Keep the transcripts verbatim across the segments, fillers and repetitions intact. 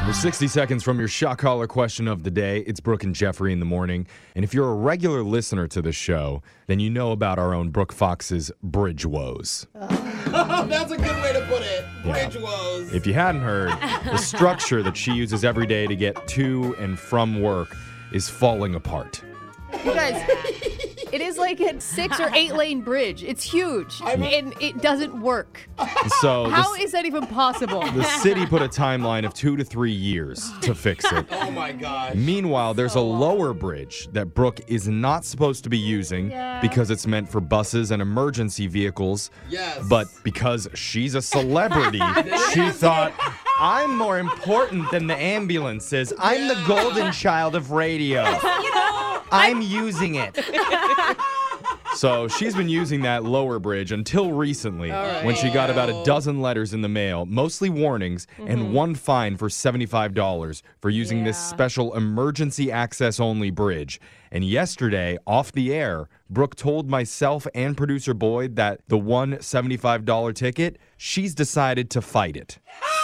We're sixty seconds from your shot collar question of the day. It's Brooke and Jeffrey in the morning. And if you're a regular listener to the show, then you know about our own Brooke Fox's bridge woes. Oh, that's a good way to put it. Bridge Yeah. woes. If you hadn't heard, the structure that she uses every day to get to and from work is falling apart. You guys, it is like a six or eight lane bridge. It's huge, I mean- and it doesn't work. So How the, is that even possible? the city put a timeline of two to three years to fix it. Oh my gosh. Meanwhile, there's a lower bridge that Brooke is not supposed to be using Yeah. because it's meant for buses and emergency vehicles. Yes. But because she's a celebrity, she thought, I'm more important than the ambulances. I'm the golden child of radio. I'm using it. So she's been using that lower bridge until recently right. when she got about a dozen letters in the mail, mostly warnings, and one fine for seventy-five dollars for using this Yeah. special emergency access only bridge. And yesterday, off the air, Brooke told myself and producer Boyd that the one seventy-five dollars ticket, she's decided to fight it.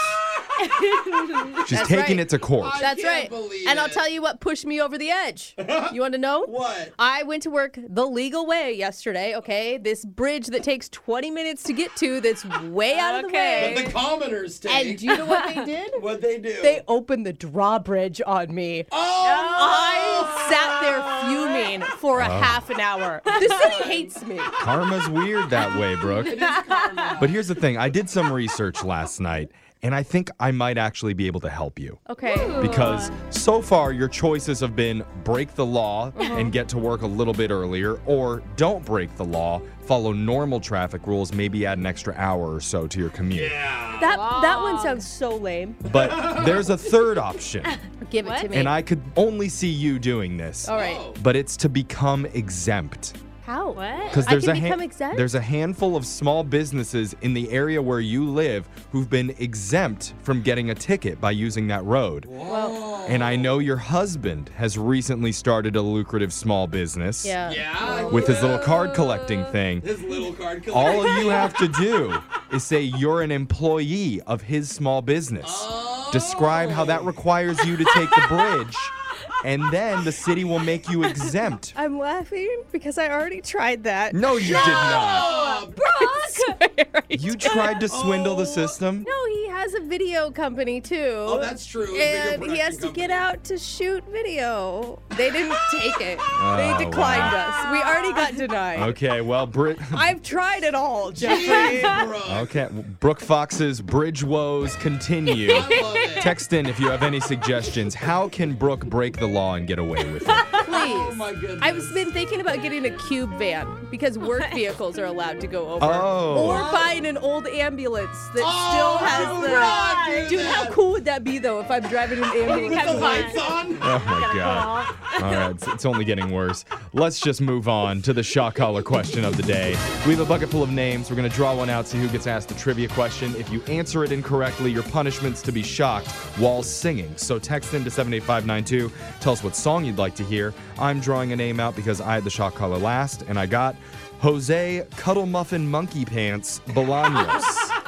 She's That's taking right. it to court. I That's can't right. believe And I'll it. tell you what pushed me over the edge. You want to know? What? I went to work the legal way yesterday, okay? This bridge that takes twenty minutes to get to that's way out of the Okay. But way. the commoners take. And do you know what they did? what they do? They opened the drawbridge on me. Oh, I sat there fuming for a half an hour. The city hates me. Karma's weird that way, Brooke. it is karma. But here's the thing. I did some research last night, and I think I might actually be able to help you. Okay. Because so far, your choices have been break the law and get to work a little bit earlier, or don't break the law, follow normal traffic rules, maybe add an extra hour or so to your commute. Yeah. That that one sounds so lame. But there's a third option, Give it What? to me. and I could only see you doing this. All right. Oh. But it's to become exempt. How? What? Because I there's can a become exempt? there's a handful of small businesses in the area where you live who've been exempt from getting a ticket by using that road. Whoa. And I know your husband has recently started a lucrative small business Yeah. Yeah. with his little card collecting thing. His little card collector. All you have to do is say you're an employee of his small business. Oh. Describe how that requires you to take the bridge, and then the city will make you exempt. I'm laughing because I already tried that. No, you did not. Oh, You tried to swindle the Oh. system? No, he has a video company too. Oh, that's true. A video And he has to production get company. out to shoot video. They didn't take it. Oh, they declined wow. us. We already got denied. Okay, well, Brit. I've tried it all, Jeffrey. Jeez, Brooke. Okay, Brooke Fox's bridge woes continue. I love it. Text in if you have any suggestions. How can Brooke break the law and get away with it? Please. Oh my goodness. I've been thinking about getting a cube van because work vehicles are allowed to go over. Oh. Or buying an old ambulance that Oh, still has do the. not do Dude, that. how cool would that be though if I'm driving an ambulance? With the lights on. Oh my God. All right, it's, it's only getting worse. Let's just move on to the shot collar question of the day. We have a bucket full of names. We're going to draw one out, see who gets asked the trivia question. If you answer it incorrectly, your punishment's to be shocked while singing. So text in to seven eight five nine two. Tell us what song you'd like to hear. I'm drawing a name out because I had the shot collar last, and I got Jose Cuddle Muffin Monkey Pants Bolaños.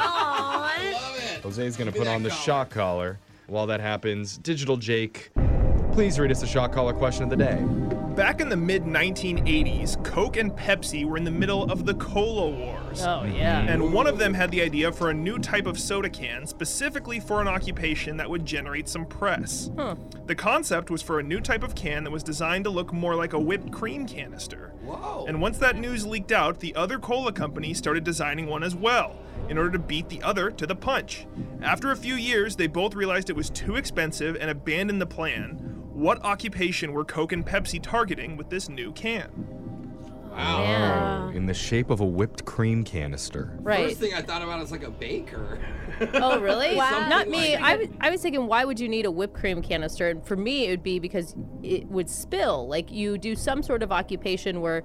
Aw. Love it. Jose's going to Give me put that on the collar. shot collar. While that happens, Digital Jake, please read us the shot collar question of the day. Back in the mid nineteen eighties, Coke and Pepsi were in the middle of the Cola Wars. Oh, yeah. And one of them had the idea for a new type of soda can, specifically for an occupation that would generate some press. Huh. The concept was for a new type of can that was designed to look more like a whipped cream canister. Whoa. And once that news leaked out, the other cola company started designing one as well, in order to beat the other to the punch. After a few years, they both realized it was too expensive and abandoned the plan. What occupation were Coke and Pepsi targeting with this new can? Wow. Yeah. In the shape of a whipped cream canister. Right. First thing I thought about is like a baker. Oh, really? Wow. Not me. Something like I was, I was thinking, why would you need a whipped cream canister? And for me, it would be because it would spill. Like, you do some sort of occupation where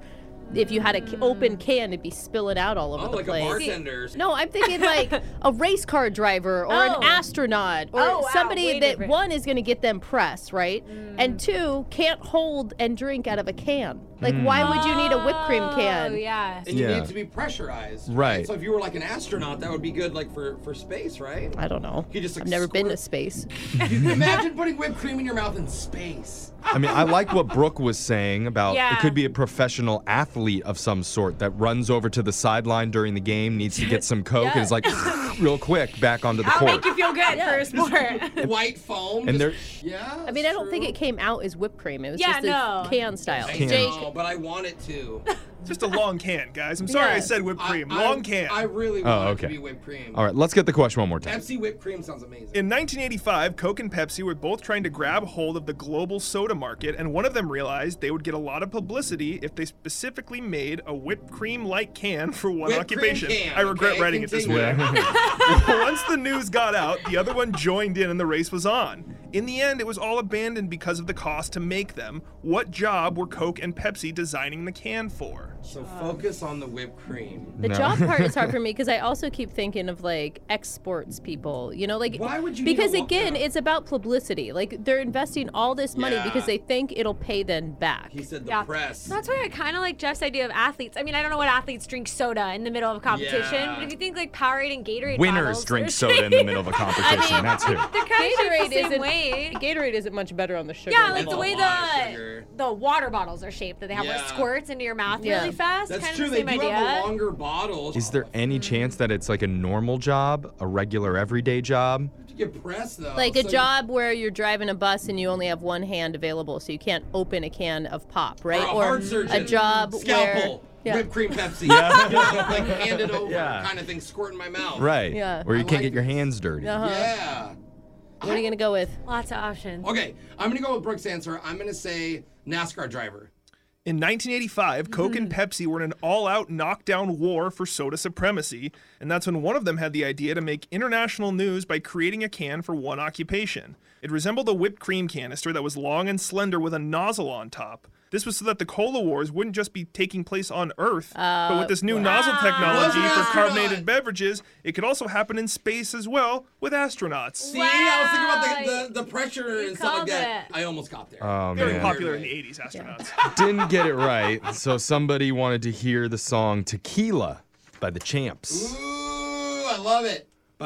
if you had an open can, it'd be spilling out all over Oh, the like a place. bartender. No, I'm thinking like a race car driver or Oh. an astronaut or Oh, wow, somebody way that different. one is going to get them press, right? And two, can't hold and drink out of a can. Like, why would you need a whipped cream can? Oh, yeah. And you Yeah. need to be pressurized. Right. So if you were like an astronaut, that would be good like for, for space, right? I don't know. You just, like, I've never been to squirt- space. Imagine putting whipped cream in your mouth in space. I mean, I like what Brooke was saying about Yeah. it could be a professional athlete of some sort that runs over to the sideline during the game, needs to get some Coke, Yeah. and is like, real quick, back onto the I'll court. make you feel good for a sport. White foam. And just- there- yeah. I mean, I don't think it came out as whipped cream. It was Yeah, just a no. can style. I Can. Jake, know, but I want it to. Just a long can, guys. I'm sorry I Yeah. said whipped I- cream. I, long can. I really Oh, want it okay. to be whipped cream. All right, let's get the question one more time. Pepsi whipped cream sounds amazing. In nineteen eighty-five, Coke and Pepsi were both trying to grab hold of the global soda market, and one of them realized they would get a lot of publicity if they specifically made a whipped cream-like can for one Whipped cream occupation. can, I regret okay? writing it this Continue. way. Once the news got out, the other one joined in and the race was on. In the end, it was all abandoned because of the cost to make them. What job were Coke and Pepsi designing the can for? So focus on the whipped cream. the No. job part is hard for me because I also keep thinking of like exports people, you know, like Why would you need because a wa- again, yeah. it's about publicity. Like they're investing all this money Yeah. because they think it'll pay them back. He said the Yeah. press. That's why I kind of like Jeff's idea of athletes. I mean, I don't know what athletes drink soda in the middle of a competition, Yeah. but if you think like Powerade and Gatorade Winners bottles drink are- soda in the middle of a competition. mean, That's who. They're kind of Gatorade the same isn't way. Gatorade isn't much better on the sugar. Yeah, like level. the way a lot of sugar. the the water bottles are shaped that they have where it Yeah. squirts into your mouth Yeah. really fast. That's kind true. of the They same do idea. have the longer bottles. Is there any chance that it's like a normal job, a regular everyday job? to get pressed though? like a So- job where you're driving a bus and you only have one hand available, so you can't open a can of pop, right? Or a heart surgeon. a job Scalpel. where yeah. Whipped cream Pepsi. Yeah. You know, like hand it over Yeah. kind of thing, squirt in my mouth. Right. Yeah. Where you I can't like get your this. hands dirty. Uh-huh. Yeah. What are you gonna go with? Lots of options. Okay, I'm gonna go with Brooke's answer. I'm gonna say NASCAR driver. In nineteen eighty-five, Coke and Pepsi were in an all-out knockdown war for soda supremacy, and that's when one of them had the idea to make international news by creating a can for one occupation. It resembled a whipped cream canister that was long and slender with a nozzle on top. This was so that the cola wars wouldn't just be taking place on Earth, but with this new nozzle technology Was an for astronaut. carbonated beverages, it could also happen in space as well with astronauts. See, I was thinking Wow. about the, the, the pressure You and stuff like called that. it. I almost got there. Oh, Very man. popular in the eighties, astronauts. Didn't get it right, so somebody wanted to hear the song Tequila by the Champs. Ooh, I love it.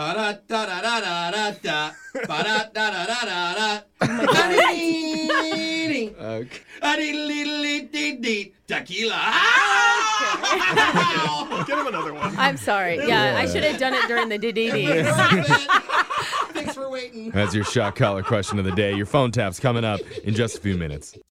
Ba-da-da-da-da-da-da. Ba-da-da-da-da-da-da. Okay. A-dee-lee-lee-dee-dee. Tequila. Get him another one. I'm sorry. Yeah, I should have done it during the dee Thanks for waiting. That's your shot collar question of the day. Your phone tap's coming up in just a few minutes.